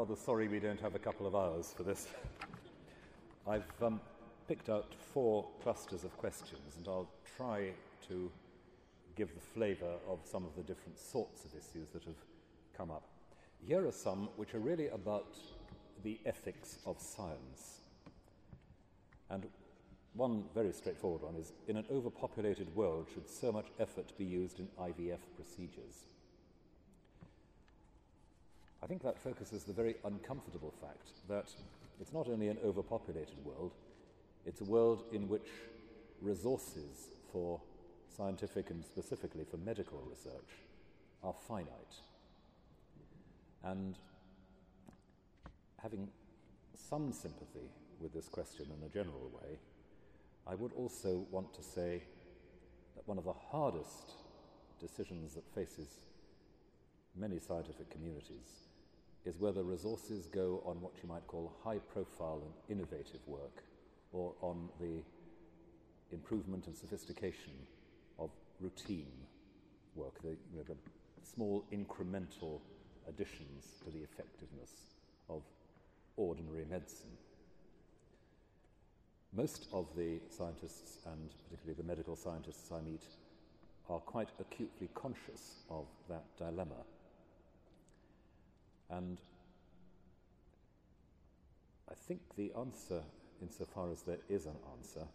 rather sorry we don't have a couple of hours for this. I've picked out 4 clusters of questions, and I'll try to give the flavour of some of the different sorts of issues that have come up. Here are some which are really about the ethics of science. And one very straightforward one is, in an overpopulated world, should so much effort be used in IVF procedures? I think that focuses the very uncomfortable fact that it's not only an overpopulated world, it's a world in which resources for scientific and specifically for medical research are finite. And having some sympathy with this question in a general way, I would also want to say that one of the hardest decisions that faces many scientific communities is whether resources go on what you might call high-profile and innovative work, or on the improvement and sophistication of routine work, the small incremental additions to the effectiveness of ordinary medicine. Most of the scientists, and particularly the medical scientists I meet, are quite acutely conscious of that dilemma. And I think the answer, insofar as there is an answer,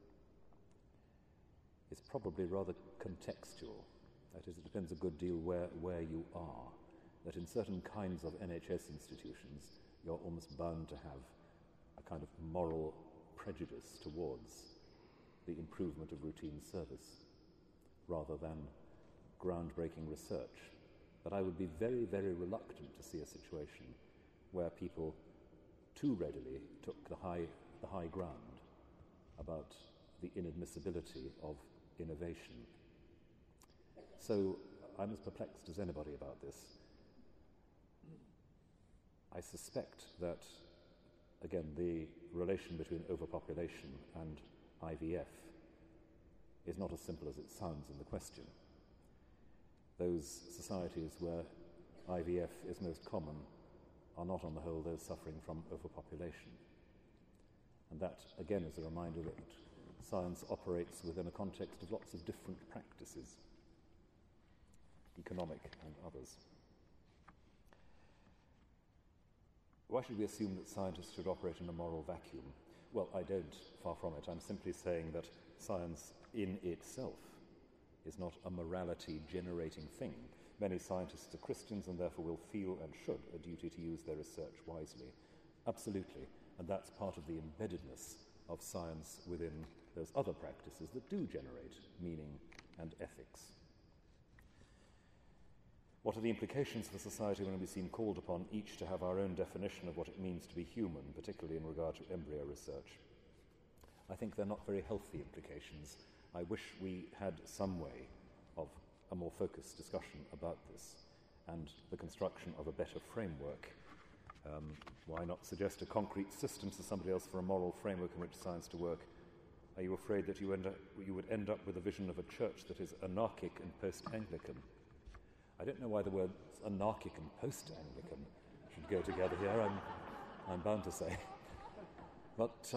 is probably rather contextual. That is, it depends a good deal where you are. That in certain kinds of NHS institutions, you're almost bound to have a kind of moral prejudice towards the improvement of routine service rather than groundbreaking research. But I would be very, very reluctant to see a situation where people too readily took the high ground about the inadmissibility of innovation. So I'm as perplexed as anybody about this. I suspect that, again, the relation between overpopulation and IVF is not as simple as it sounds in the question. Those societies where IVF is most common are not, on the whole, those suffering from overpopulation. And that, again, is a reminder that science operates within a context of lots of different practices, economic and others. Why should we assume that scientists should operate in a moral vacuum? Well, I don't, far from it. I'm simply saying that science in itself is not a morality-generating thing. Many scientists are Christians and therefore will feel and should a duty to use their research wisely. Absolutely. And that's part of the embeddedness of science within those other practices that do generate meaning and ethics. What are the implications for society when we seem called upon each to have our own definition of what it means to be human, particularly in regard to embryo research? I think they're not very healthy implications. I wish we had some way of a more focused discussion about this and the construction of a better framework. Why not suggest a concrete system to somebody else for a moral framework in which science to work? Are you afraid that you would end up with a vision of a church that is anarchic and post-Anglican? I don't know why the words anarchic and post-Anglican should go together here, I'm bound to say. But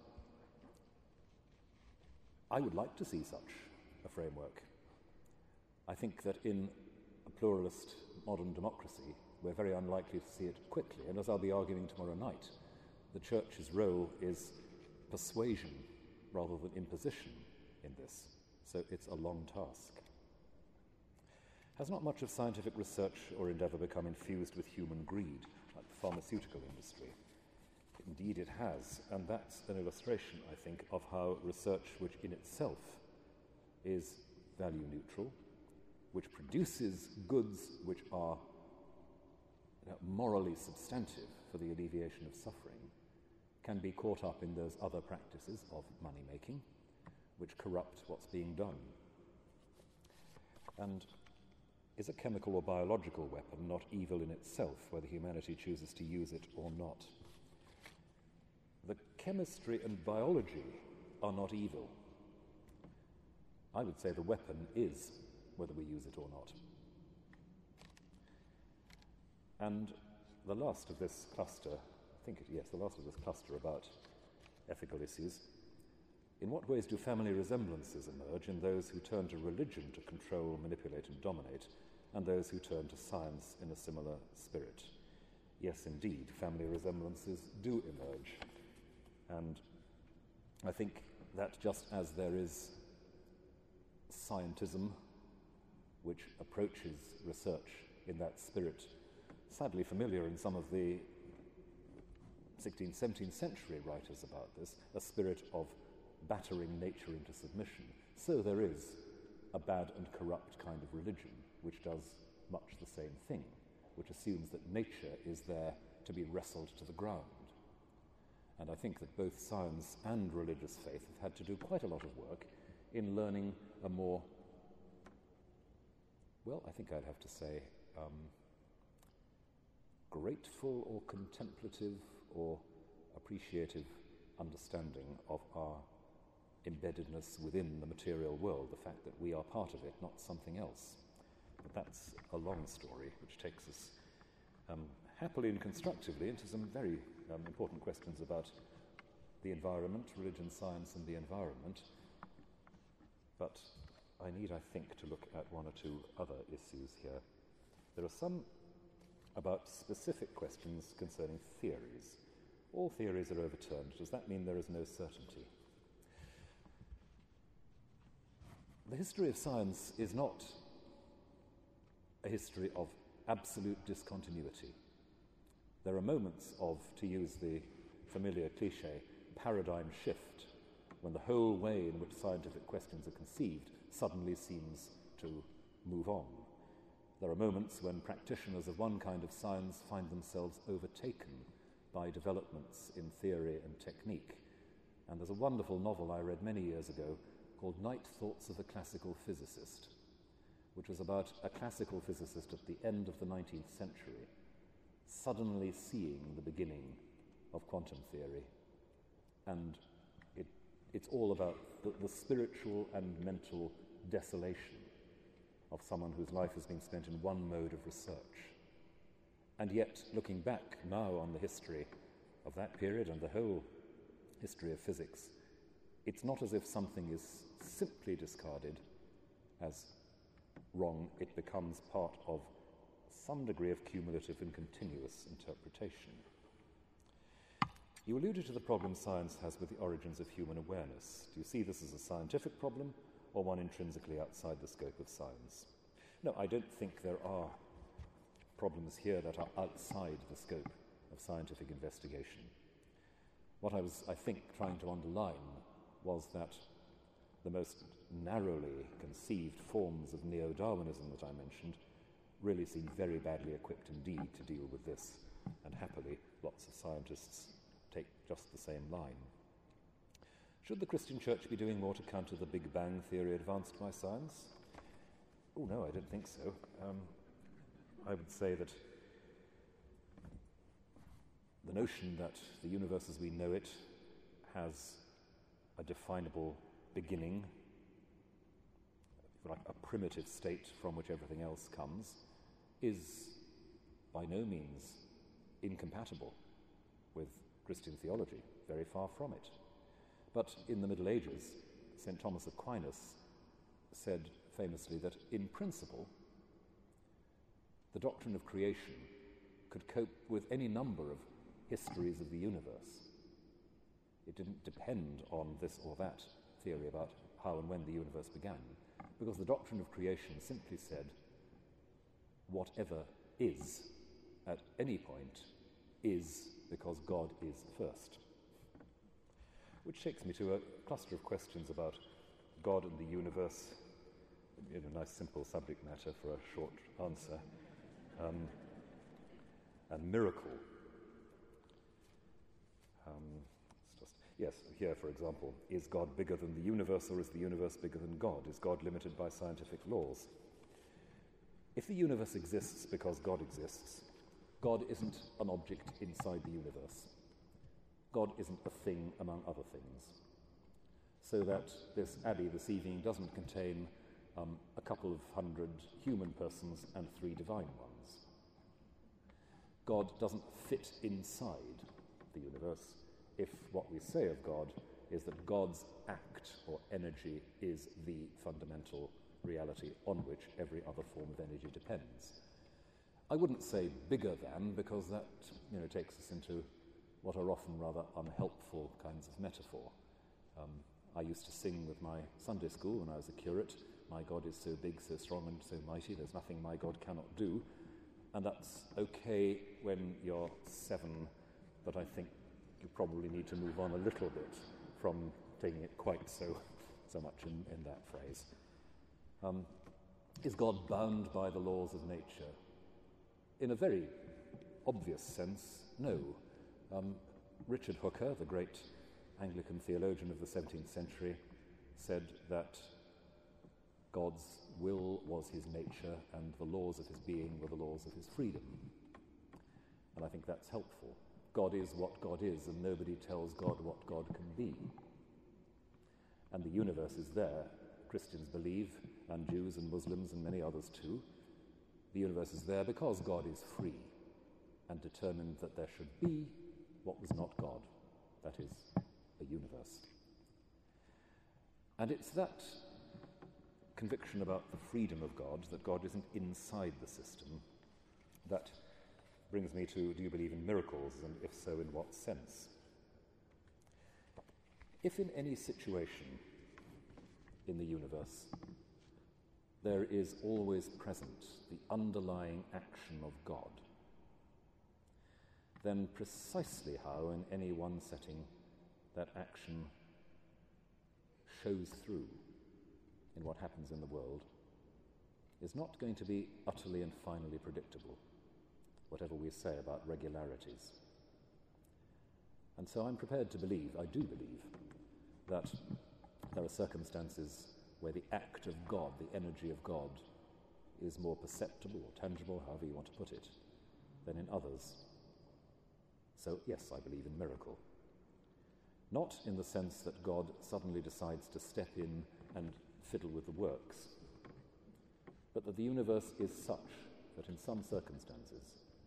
I would like to see such a framework. I think that in a pluralist modern democracy, we're very unlikely to see it quickly. And as I'll be arguing tomorrow night, the Church's role is persuasion rather than imposition in this. So it's a long task. Has not much of scientific research or endeavour become infused with human greed, like the pharmaceutical industry? Indeed it has, and that's an illustration, I think, of how research, which in itself is value neutral, which produces goods which are morally substantive for the alleviation of suffering, can be caught up in those other practices of money-making, which corrupt what's being done. And is a chemical or biological weapon not evil in itself, whether humanity chooses to use it or not? The chemistry and biology are not evil. I would say the weapon is, whether we use it or not. And the last of this cluster, the last of this cluster about ethical issues. In what ways do family resemblances emerge in those who turn to religion to control, manipulate and dominate, and those who turn to science in a similar spirit? Yes, indeed, family resemblances do emerge. And I think that just as there is scientism, which approaches research in that spirit, sadly familiar in some of the 16th, 17th century writers about this, a spirit of battering nature into submission, so there is a bad and corrupt kind of religion which does much the same thing, which assumes that nature is there to be wrestled to the ground. And I think that both science and religious faith have had to do quite a lot of work in learning a more, well, I think I'd have to say, grateful or contemplative or appreciative understanding of our embeddedness within the material world, the fact that we are part of it, not something else. But that's a long story which takes us happily and constructively into some very important questions about the environment, religion, science and the environment. But I need, I think, to look at one or two other issues here. There are some about specific questions concerning theories. All theories are overturned. Does that mean there is no certainty? The history of science is not a history of absolute discontinuity. There are moments of, to use the familiar cliche, paradigm shift, when the whole way in which scientific questions are conceived suddenly seems to move on. There are moments when practitioners of one kind of science find themselves overtaken by developments in theory and technique. And there's a wonderful novel I read many years ago called Night Thoughts of a Classical Physicist, which was about a classical physicist at the end of the 19th century suddenly seeing the beginning of quantum theory. And it's all about the spiritual and mental desolation of someone whose life has been spent in one mode of research. And yet, looking back now on the history of that period and the whole history of physics, it's not as if something is simply discarded as wrong. It becomes part of some degree of cumulative and continuous interpretation. You alluded to the problem science has with the origins of human awareness. Do you see this as a scientific problem or one intrinsically outside the scope of science? No, I don't think there are problems here that are outside the scope of scientific investigation. What I was, I think, trying to underline was that the most narrowly conceived forms of neo-Darwinism that I mentioned really seem very badly equipped indeed to deal with this, and happily lots of scientists take just the same line. Should the Christian Church be doing more to counter the Big Bang theory advanced by science? Oh no, I don't think so. I would say that the notion that the universe as we know it has a definable beginning, like a primitive state from which everything else comes, is by no means incompatible with Christian theology, very far from it. But in the Middle Ages, St. Thomas Aquinas said famously that in principle, the doctrine of creation could cope with any number of histories of the universe. It didn't depend on this or that theory about how and when the universe began, because the doctrine of creation simply said whatever is at any point is because God is first. Which takes me to a cluster of questions about God and the universe, a nice simple subject matter for a short answer, and miracle. Yes, here, for example, is God bigger than the universe or is the universe bigger than God? Is God limited by scientific laws? If the universe exists because God exists, God isn't an object inside the universe. God isn't a thing among other things. So that this abbey this evening doesn't contain a couple of hundred human persons and 3 divine ones. God doesn't fit inside the universe if what we say of God is that God's act or energy is the fundamental reality on which every other form of energy depends. I wouldn't say bigger than, because that takes us into what are often rather unhelpful kinds of metaphor. I used to sing with my Sunday school when I was a curate, "My God is so big, so strong and so mighty, there's nothing my God cannot do." And that's okay when you're 7, but I think you probably need to move on a little bit from taking it quite so much in that phrase. Is God bound by the laws of nature? In a very obvious sense, no. Richard Hooker, the great Anglican theologian of the 17th century, said that God's will was his nature and the laws of his being were the laws of his freedom. And I think that's helpful. God is what God is, and nobody tells God what God can be. And the universe is there. Christians believe, and Jews and Muslims and many others too. The universe is there because God is free and determined that there should be what was not God, that is, a universe. And it's that conviction about the freedom of God, that God isn't inside the system, that brings me to, do you believe in miracles, and if so, in what sense? If in any situation in the universe there is always present the underlying action of God, then precisely how in any one setting that action shows through in what happens in the world is not going to be utterly and finally predictable, whatever we say about regularities. And so I'm prepared to believe, I do believe, that there are circumstances where the act of God, the energy of God, is more perceptible or tangible, however you want to put it, than in others. So yes, I believe in miracle. Not in the sense that God suddenly decides to step in and fiddle with the works, but that the universe is such that in some circumstances,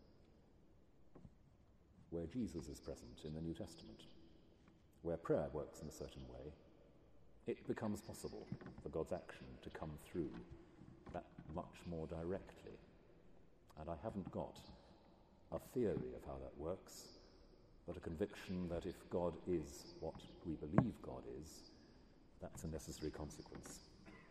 where Jesus is present in the New Testament, where prayer works in a certain way, it becomes possible for God's action to come through that much more directly. And I haven't got a theory of how that works, but a conviction that if God is what we believe God is, that's a necessary consequence.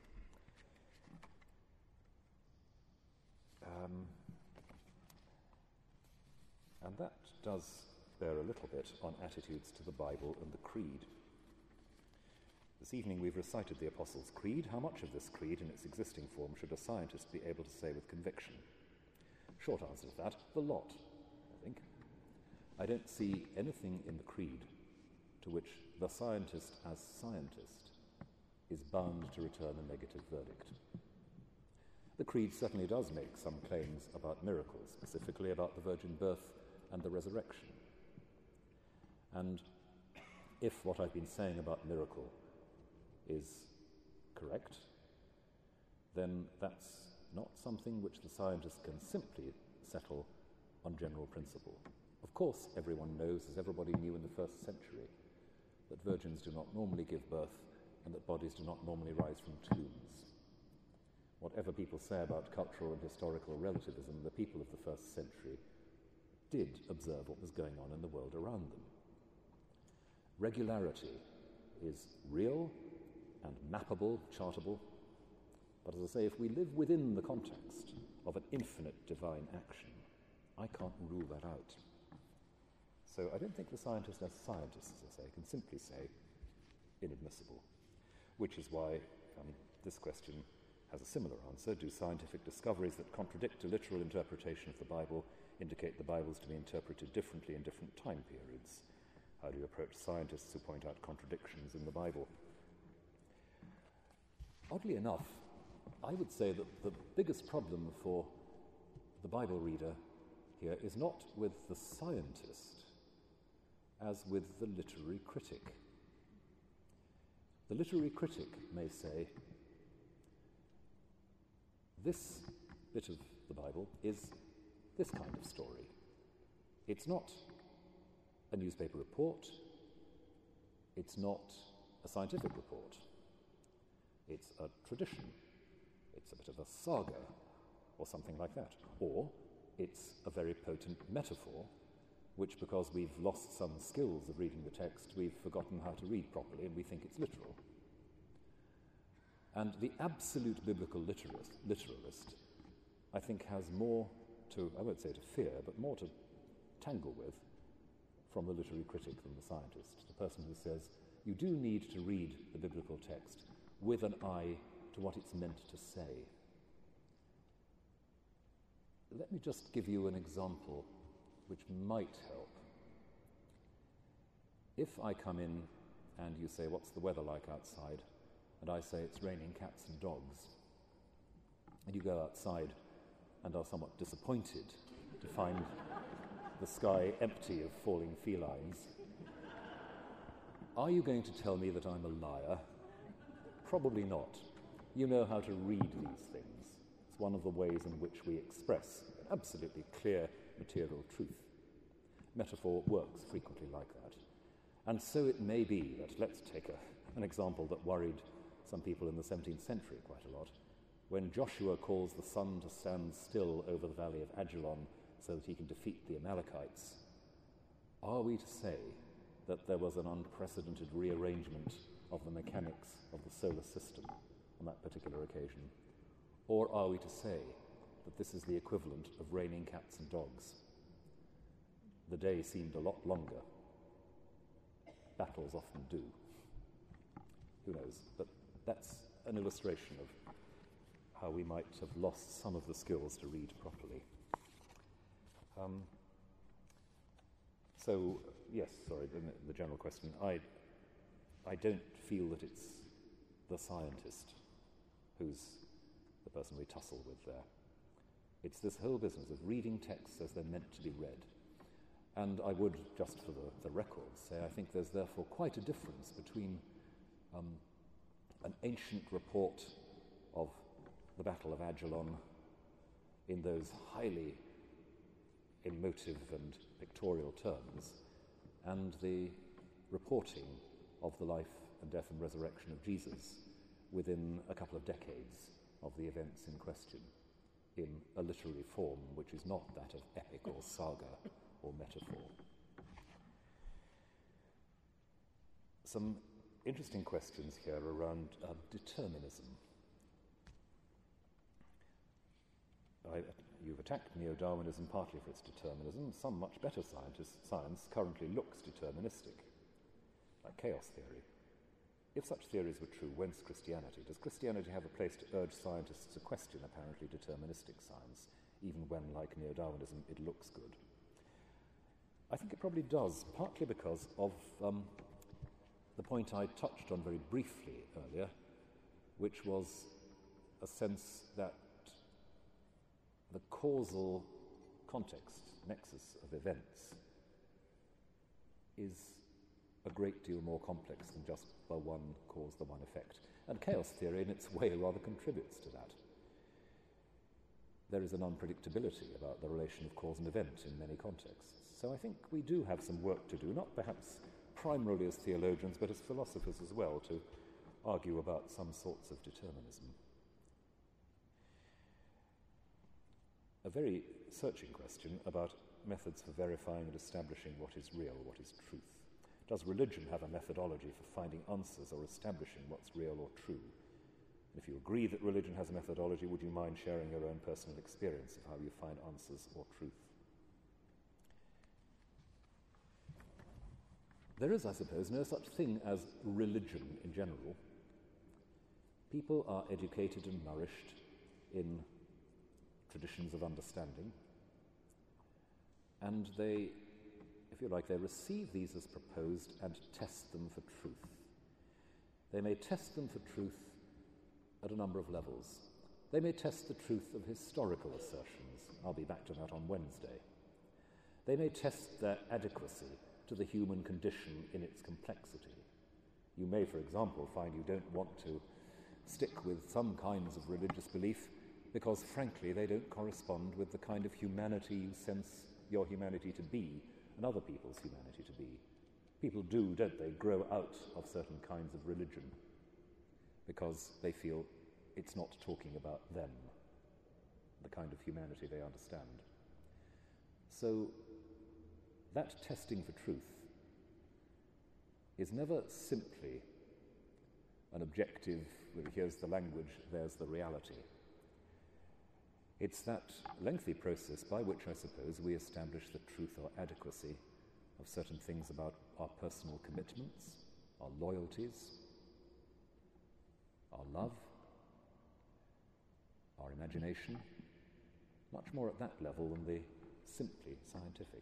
And that does bear a little bit on attitudes to the Bible and the Creed. This evening we've recited the Apostles' Creed. How much of this creed in its existing form should a scientist be able to say with conviction? Short answer to that, the lot, I think. I don't see anything in the creed to which the scientist as scientist is bound to return a negative verdict. The creed certainly does make some claims about miracles, specifically about the virgin birth and the resurrection. And if what I've been saying about miracle is correct, then that's not something which the scientist can simply settle on general principle. Of course, everyone knows, as everybody knew in the first century, that virgins do not normally give birth and that bodies do not normally rise from tombs. Whatever people say about cultural and historical relativism, the people of the first century did observe what was going on in the world around them. Regularity is real and mappable, chartable, but as I say, if we live within the context of an infinite divine action, I can't rule that out. So I don't think the scientist as scientists, as I say, can simply say inadmissible, which is why this question has a similar answer. Do scientific discoveries that contradict a literal interpretation of the Bible indicate the Bible's to be interpreted differently in different time periods? How do you approach scientists who point out contradictions in the Bible? Oddly enough, I would say that the biggest problem for the Bible reader here is not with the scientist as with the literary critic. The literary critic may say, this bit of the Bible is this kind of story. It's not a newspaper report. It's not a scientific report. It's a tradition. It's a bit of a saga or something like that. Or it's a very potent metaphor, which, because we've lost some skills of reading the text, we've forgotten how to read properly and we think it's literal. And the absolute biblical literalist, I think, has more to, I won't say to fear, but more to tangle with from the literary critic than the scientist, the person who says, you do need to read the biblical text with an eye to what it's meant to say. Let me just give you an example which might help. If I come in and you say, what's the weather like outside? And I say, it's raining cats and dogs. And you go outside and are somewhat disappointed to find the sky empty of falling felines. Are you going to tell me that I'm a liar? Probably not. You know how to read these things. It's one of the ways in which we express absolutely clear material truth. Metaphor works frequently like that. And so it may be that, let's take an example that worried some people in the 17th century quite a lot. When Joshua calls the sun to stand still over the valley of Ajalon so that he can defeat the Amalekites, are we to say that there was an unprecedented rearrangement of the mechanics of the solar system on that particular occasion? Or are we to say that this is the equivalent of raining cats and dogs? The day seemed a lot longer. Battles often do. Who knows? But that's an illustration of how we might have lost some of the skills to read properly. So, yes, sorry, the general question. I don't feel that it's the scientist who's the person we tussle with there. It's this whole business of reading texts as they're meant to be read. And I would, just for the record, say I think there's therefore quite a difference between an ancient report of the Battle of Ajalon in those highly emotive and pictorial terms and the reporting of the life and death and resurrection of Jesus within a couple of decades of the events in question in a literary form which is not that of epic or saga or metaphor. Some interesting questions here around determinism. You've attacked neo-Darwinism partly for its determinism. Some much better science currently looks deterministic, like chaos theory. If such theories were true, whence Christianity? Does Christianity have a place to urge scientists to question apparently deterministic science, even when, like neo-Darwinism, it looks good? I think it probably does, partly because of the point I touched on very briefly earlier, which was a sense that the causal context, nexus of events, is a great deal more complex than just the one cause, the one effect. And chaos theory, in its way, rather contributes to that. There is an unpredictability about the relation of cause and event in many contexts. So I think we do have some work to do, not perhaps primarily as theologians, but as philosophers as well, to argue about some sorts of determinism. A very searching question about methods for verifying and establishing what is real, what is truth. Does religion have a methodology for finding answers or establishing what's real or true? If you agree that religion has a methodology, would you mind sharing your own personal experience of how you find answers or truth? There is, I suppose, no such thing as religion in general. People are educated and nourished in traditions of understanding, and they, if you like, they receive these as proposed and test them for truth. They may test them for truth at a number of levels. They may test the truth of historical assertions. I'll be back to that on Wednesday. They may test their adequacy to the human condition in its complexity. You may, for example, find you don't want to stick with some kinds of religious belief because, frankly, they don't correspond with the kind of humanity you sense your humanity to be and other people's humanity to be. People do, don't they, grow out of certain kinds of religion because they feel it's not talking about them, the kind of humanity they understand. So that testing for truth is never simply an objective, here's the language, there's the reality. It's that lengthy process by which, I suppose, we establish the truth or adequacy of certain things about our personal commitments, our loyalties, our love, our imagination, much more at that level than the simply scientific.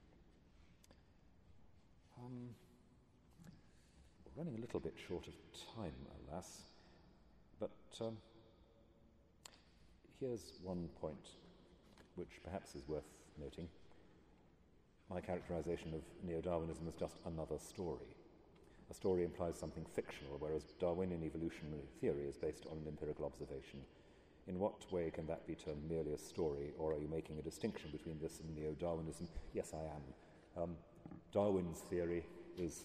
We're running a little bit short of time, alas, but here's one point which perhaps is worth noting. My characterization of neo-Darwinism is just another story. A story implies something fictional, whereas Darwinian evolutionary theory is based on an empirical observation. In what way can that be termed merely a story, or are you making a distinction between this and neo-Darwinism? Yes, I am. Darwin's theory is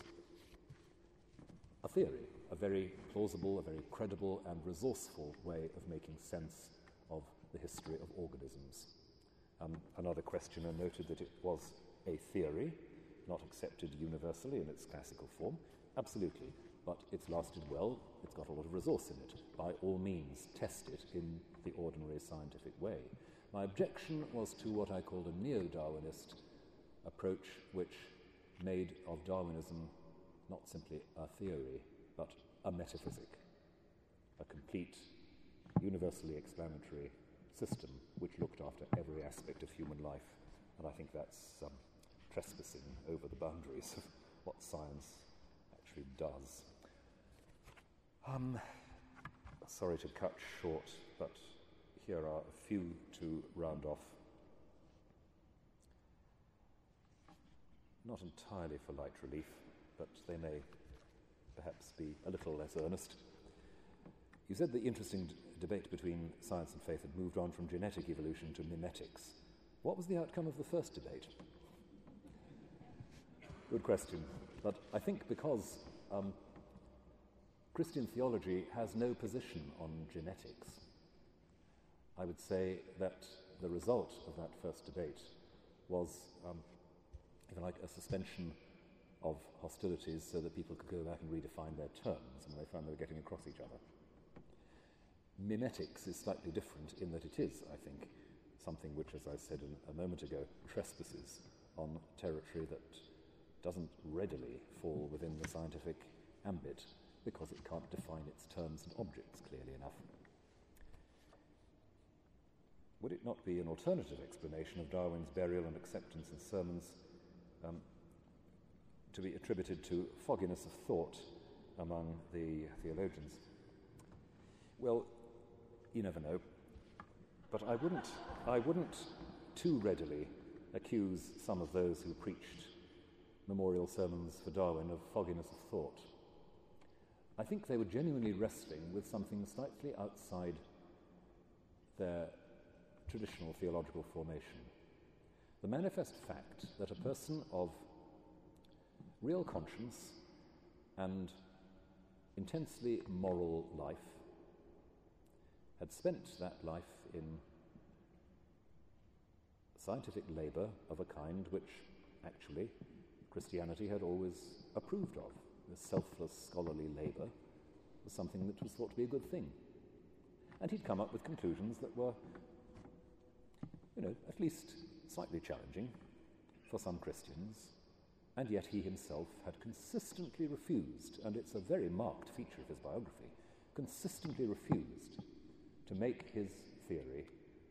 a theory, a very plausible, a very credible and resourceful way of making sense of the history of organisms. Another questioner noted that it was a theory, not accepted universally in its classical form. Absolutely, but it's lasted well, it's got a lot of resource in it. By all means, test it in the ordinary scientific way. My objection was to what I called a neo-Darwinist approach, which made of Darwinism not simply a theory, but a metaphysic, a complete, universally explanatory system which looked after every aspect of human life. And I think that's trespassing over the boundaries of what science actually does. Sorry to cut short, but here are a few to round off. Not entirely for light relief, but they may perhaps be a little less earnest. You said the interesting debate between science and faith had moved on from genetic evolution to mimetics. What was the outcome of the first debate? Good question. But I think because Christian theology has no position on genetics, I would say that the result of that first debate was, if you like, a suspension of hostilities so that people could go back and redefine their terms when they found they were getting across each other. Mimetics is slightly different in that it is, I think, something which, as I said a moment ago, trespasses on territory that doesn't readily fall within the scientific ambit because it can't define its terms and objects clearly enough. Would it not be an alternative explanation of Darwin's burial and acceptance in sermons to be attributed to fogginess of thought among the theologians? Well, you never know. But I wouldn't too readily accuse some of those who preached memorial sermons for Darwin of fogginess of thought. I think they were genuinely wrestling with something slightly outside their traditional theological formation. The manifest fact that a person of real conscience and intensely moral life had spent that life in scientific labour of a kind which actually Christianity had always approved of. The selfless scholarly labour was something that was thought to be a good thing. And he'd come up with conclusions that were, at least slightly challenging for some Christians, and yet he himself had consistently refused, and it's a very marked feature of his biography, consistently refused to make his theory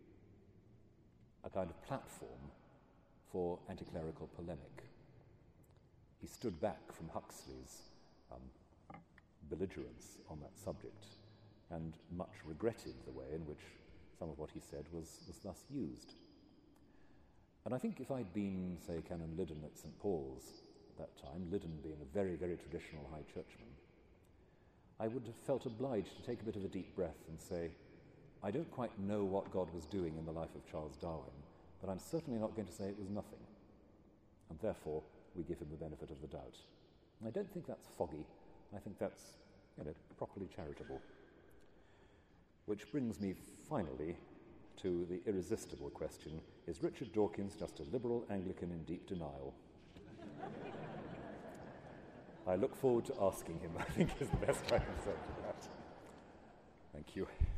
a kind of platform for anti-clerical polemic. He stood back from Huxley's belligerence on that subject and much regretted the way in which some of what he said was thus used. And I think if I'd been, say, Canon Liddon at St. Paul's at that time, Liddon being a very, very traditional high churchman, I would have felt obliged to take a bit of a deep breath and say, I don't quite know what God was doing in the life of Charles Darwin, but I'm certainly not going to say it was nothing. And therefore, we give him the benefit of the doubt. And I don't think that's foggy. I think that's, properly charitable. Which brings me finally to the irresistible question, is Richard Dawkins just a liberal Anglican in deep denial? I look forward to asking him, I think is the best I can say to that. Thank you.